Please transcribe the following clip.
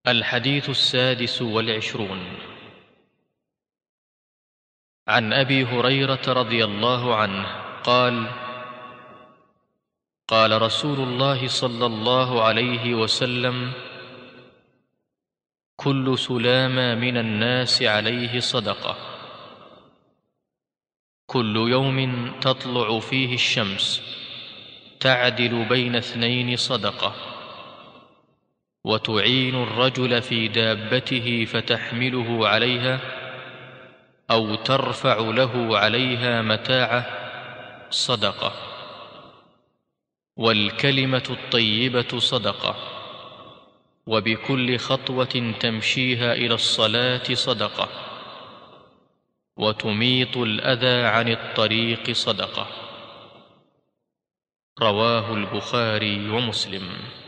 الحديث 26 عن أبي هريرة رضي الله عنه قال: قال رسول الله صلى الله عليه وسلم: كل سلامة من الناس عليه صدقة، كل يوم تطلع فيه الشمس تعدل بين اثنين صدقة، وتعين الرجل في دابته فتحمله عليها أو ترفع له عليها متاعه صدقة، والكلمة الطيبة صدقة، وبكل خطوة تمشيها إلى الصلاة صدقة، وتميط الأذى عن الطريق صدقة. رواه البخاري ومسلم.